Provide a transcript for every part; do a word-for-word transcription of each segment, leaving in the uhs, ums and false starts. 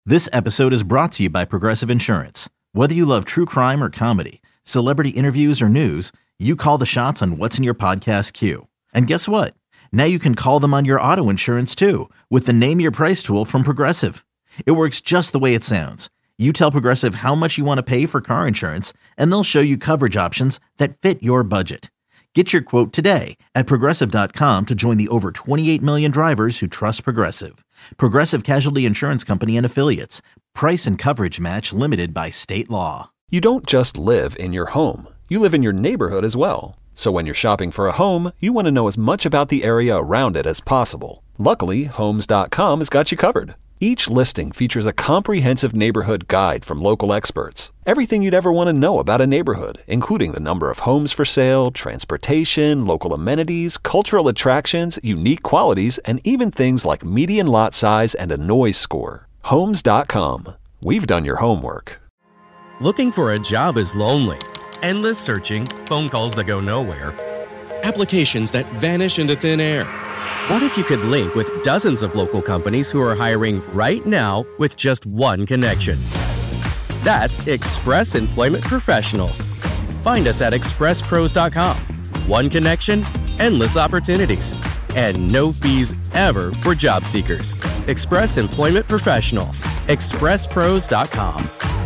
This episode is brought to you by Progressive Insurance. Whether you love true crime or comedy, celebrity interviews or news, you call the shots on what's in your podcast queue. And guess what? Now you can call them on your auto insurance too with the Name Your Price tool from Progressive. It works just the way it sounds. You tell Progressive how much you want to pay for car insurance, and they'll show you coverage options that fit your budget. Get your quote today at Progressive dot com to join the over twenty-eight million drivers who trust Progressive. Progressive Casualty Insurance Company and Affiliates. Price and coverage match limited by state law. You don't just live in your home. You live in your neighborhood as well. So when you're shopping for a home, you want to know as much about the area around it as possible. Luckily, Homes dot com has got you covered. Each listing features a comprehensive neighborhood guide from local experts. Everything you'd ever want to know about a neighborhood, including the number of homes for sale, transportation, local amenities, cultural attractions, unique qualities, and even things like median lot size and a noise score. Homes dot com. We've done your homework. Looking for a job is lonely. Endless searching, phone calls that go nowhere, applications that vanish into thin air. What if you could link with dozens of local companies who are hiring right now with just one connection? That's Express Employment Professionals. Find us at express pros dot com. One connection, endless opportunities, and no fees ever for job seekers. Express Employment Professionals. express pros dot com.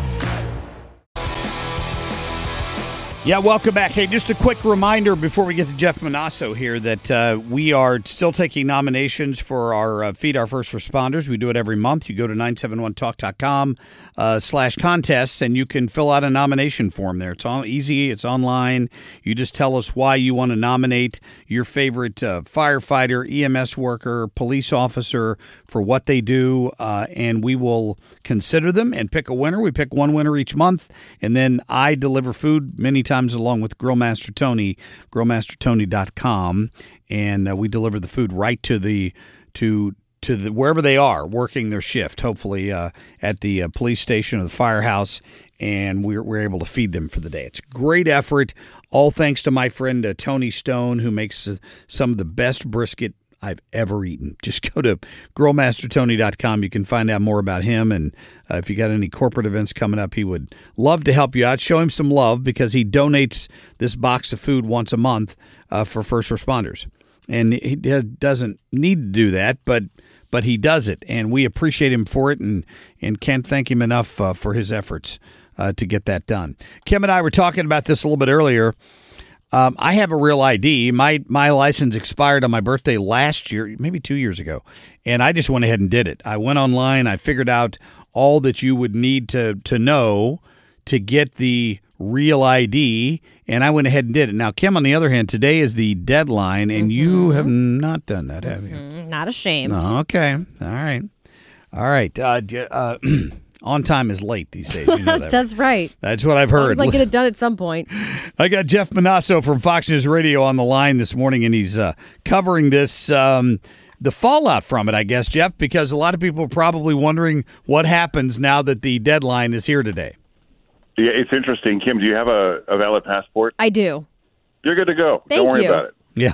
Yeah, welcome back. Hey, just a quick reminder before we get to Jeff Monasso here that uh, we are still taking nominations for our uh, Feed Our First Responders. We do it every month. You go to nine seven one talk dot com uh, slash contests, and you can fill out a nomination form there. It's all easy. It's online. You just tell us why you want to nominate your favorite uh, firefighter, E M S worker, police officer for what they do, uh, and we will consider them and pick a winner. We pick one winner each month, and then I deliver food many times along with Grill Master Tony, grill master tony dot com, and uh, we deliver the food right to the to to the wherever they are working their shift, hopefully uh, at the uh, police station or the firehouse, and we're, we're able to feed them for the day. It's a great effort, all thanks to my friend uh, Tony Stone, who makes uh, some of the best brisket I've ever eaten. Just go to grill master tony dot com. You can find out more about him, and uh, if you got any corporate events coming up, he would love to help you out. Show him some love because he donates this box of food once a month uh, for first responders. And he doesn't need to do that, but but he does it, and we appreciate him for it and, and can't thank him enough uh, for his efforts uh, to get that done. Kim and I were talking about this a little bit earlier. Um, I have a real I D. My my license expired on my birthday last year, maybe two years ago, and I just went ahead and did it. I went online. I figured out all that you would need to to know to get the real I D, and I went ahead and did it. Now, Kim, on the other hand, today is the deadline, and mm-hmm. you have not done that, have you? Mm-hmm. Not ashamed. No, okay. All right. All right. Uh, uh, on time is late these days. You know that, That's right. That's what I've heard. Sounds like get it done at some point. I got Jeff Monasso from Fox News Radio on the line this morning, and he's uh, covering this, um, the fallout from it, I guess, Jeff, because a lot of people are probably wondering what happens now that the deadline is here today. Yeah, it's interesting. Kim, do you have a, a valid passport? I do. You're good to go. Thank Don't worry you. about it. Yeah.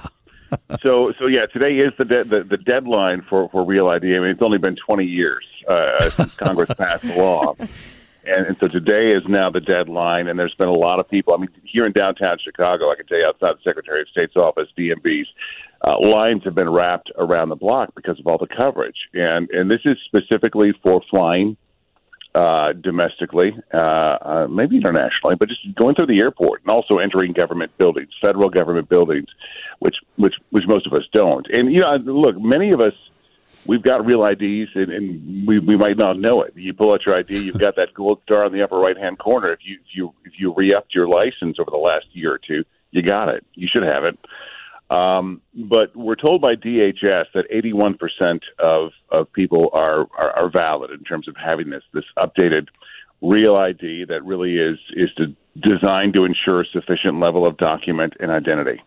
so, so yeah, today is the, de- the the deadline for, for Real I D. I mean, it's only been twenty years uh, since Congress passed the law. And, and so today is now the deadline, and there's been a lot of people. I mean, here in downtown Chicago, I can tell you outside the Secretary of State's office, D M V's, uh, lines have been wrapped around the block because of all the coverage. And, and this is specifically for flying uh, domestically, uh, uh, maybe internationally, but just going through the airport and also entering government buildings, federal government buildings, which which which most of us don't. And, you know, look, many of us, we've got real I Ds, and, and we, we might not know it. You pull out your I D, you've got that gold star on the upper right-hand corner. If you if you if you re-upped your license over the last year or two, you got it. You should have it. Um, but we're told by D H S that eighty-one percent of, of people are, are, are valid in terms of having this this updated real I D that really is is to, designed to ensure a sufficient level of document and identity.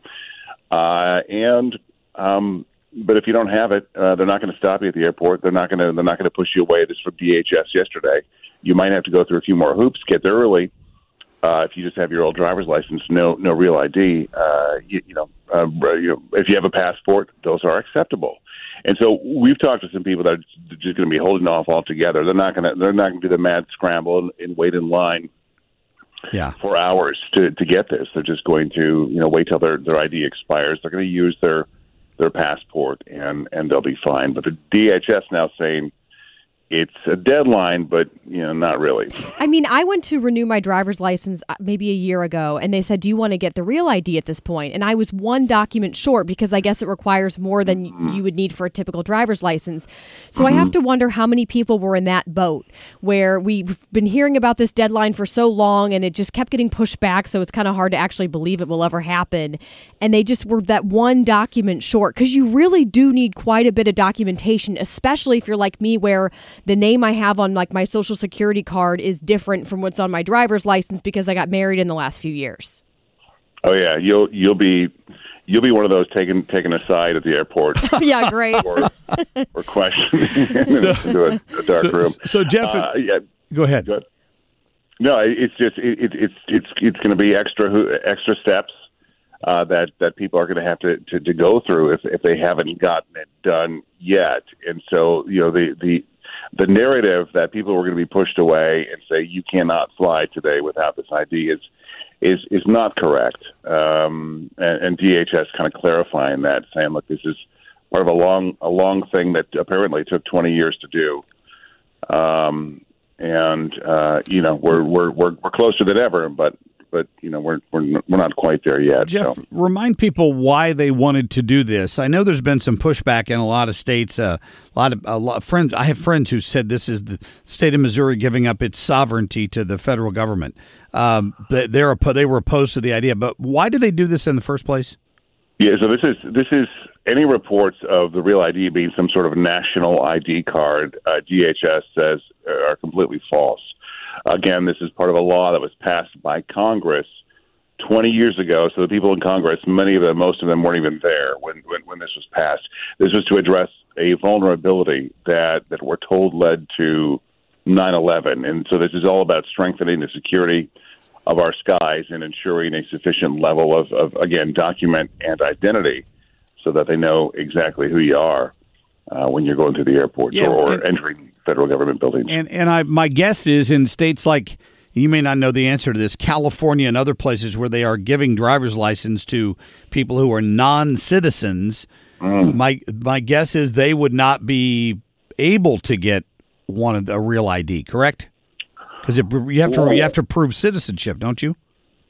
Uh, and um, but if you don't have it, uh, they're not going to stop you at the airport. They're not going to they're not going to push you away. This from D H S yesterday. You might have to go through a few more hoops, get there early. Uh, if you just have your old driver's license, no no real I D, uh, you, you know, uh, you know, if you have a passport, those are acceptable. And so we've talked to some people that are just going to be holding off altogether. They're not going to they're not going to do the mad scramble and, and wait in line yeah. for hours to, to get this. They're just going to, you know, wait till their, their I D expires. They're going to use their their passport and, and they'll be fine. But the D H S now saying it's a deadline, but, you know, not really. I mean, I went to renew my driver's license maybe a year ago, and they said, do you want to get the real I D at this point? And I was one document short because I guess it requires more than mm-hmm. you would need for a typical driver's license. So mm-hmm. I have to wonder how many people were in that boat where we've been hearing about this deadline for so long, and it just kept getting pushed back, so it's kind of hard to actually believe it will ever happen. And they just were that one document short, because you really do need quite a bit of documentation, especially if you're like me, where the name I have on like my social security card is different from what's on my driver's license because I got married in the last few years. Oh yeah, you'll you'll be you'll be one of those taken taken aside at the airport. Yeah, great. or, or questioned so, into a, a dark so, room. So Jeff, uh, yeah, go ahead. Go ahead. No, it's just it, it, it's it's it's going to be extra extra steps uh, that that people are going to have to, to to go through if if they haven't gotten it done yet. And so you know the the. The narrative that people were going to be pushed away and say you cannot fly today without this I D is is is not correct. Um, and, and D H S kind of clarifying that, saying, "Look, this is part of a long a long thing that apparently took twenty years to do." Um, and uh, you know we're we're we're we're closer than ever, but. But you know we're we're we're not quite there yet. Jeff, so. Remind people why they wanted to do this. I know there's been some pushback in a lot of states. Uh, a lot of a lot of friends. I have friends who said this is the state of Missouri giving up its sovereignty to the federal government. Um, they're they were opposed to the idea. But why did they do this in the first place? Yeah, so this is this is any reports of the Real I D being some sort of national I D card. Uh, D H S says are completely false. Again, this is part of a law that was passed by Congress twenty years ago. So the people in Congress, many of them, most of them weren't even there when, when, when this was passed. This was to address a vulnerability that, that we're told led to nine eleven. And so this is all about strengthening the security of our skies and ensuring a sufficient level of, of again, document and identity so that they know exactly who you are uh, when you're going through the airport yeah, or, or and- entering federal government buildings. And and I my guess is in states like, you may not know the answer to this, California and other places where they are giving driver's license to people who are non-citizens, mm. my my guess is they would not be able to get one of the, a real I D, correct? Because you have to well, you have to prove citizenship, don't you?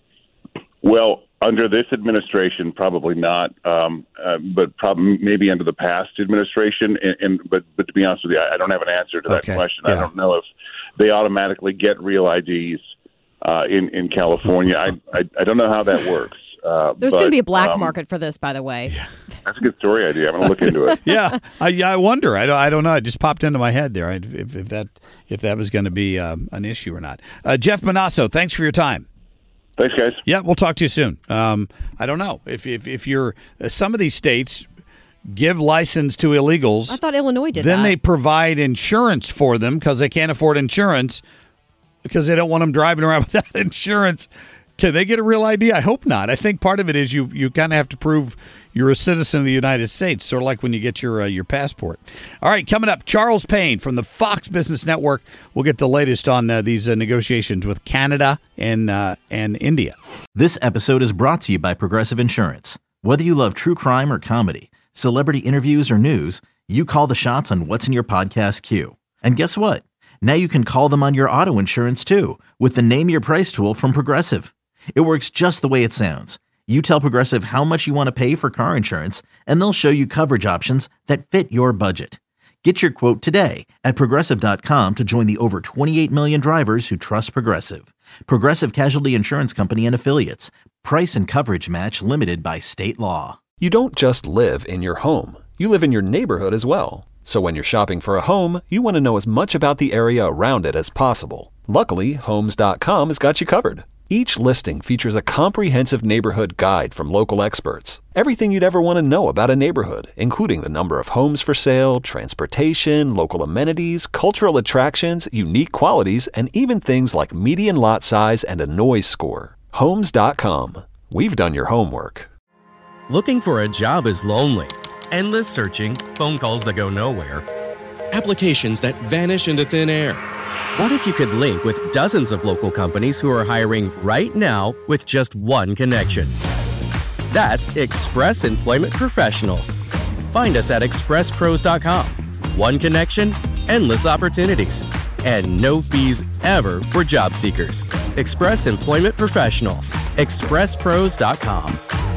Well, under this administration, probably not, um, uh, but probably maybe under the past administration. And, and but but to be honest with you, I, I don't have an answer to that okay. question. Yeah. I don't know if they automatically get real I Ds uh, in in California. I, I I don't know how that works. Uh, There's but, going to be a black um, market for this, by the way. Yeah. That's a good story idea. I'm going to look into it. yeah, I, I wonder. I don't, I don't know. It just popped into my head there. I, if, if that if that was going to be um, an issue or not. Uh, Jeff Monasso, thanks for your time. Thanks, guys. Yeah, we'll talk to you soon. Um, I don't know if if if you're uh, some of these states give license to illegals. I thought Illinois did then that. they provide insurance for them because they can't afford insurance because they don't want them driving around without insurance. Can they get a real I D? I hope not. I think part of it is you you kind of have to prove you're a citizen of the United States, sort of like when you get your uh, your passport. All right, coming up, Charles Payne from the Fox Business Network. We'll get the latest on uh, these uh, negotiations with Canada and uh, and India. This episode is brought to you by Progressive Insurance. Whether you love true crime or comedy, celebrity interviews or news, you call the shots on what's in your podcast queue. And guess what? Now you can call them on your auto insurance too with the Name Your Price tool from Progressive. It works just the way it sounds. You tell Progressive how much you want to pay for car insurance, and they'll show you coverage options that fit your budget. Get your quote today at Progressive dot com to join the over twenty-eight million drivers who trust Progressive. Progressive Casualty Insurance Company and Affiliates. Price and coverage match limited by state law. You don't just live in your home. You live in your neighborhood as well. So when you're shopping for a home, you want to know as much about the area around it as possible. Luckily, Homes dot com has got you covered. Each listing features a comprehensive neighborhood guide from local experts. Everything you'd ever want to know about a neighborhood, including the number of homes for sale, transportation, local amenities, cultural attractions, unique qualities, and even things like median lot size and a noise score. Homes dot com. We've done your homework. Looking for a job is lonely. endless searching, phone calls that go nowhere, applications that vanish into thin air. What if you could link with dozens of local companies who are hiring right now with just one connection? That's Express Employment Professionals. Find us at express pros dot com. One connection, endless opportunities, and no fees ever for job seekers. Express Employment Professionals. express pros dot com.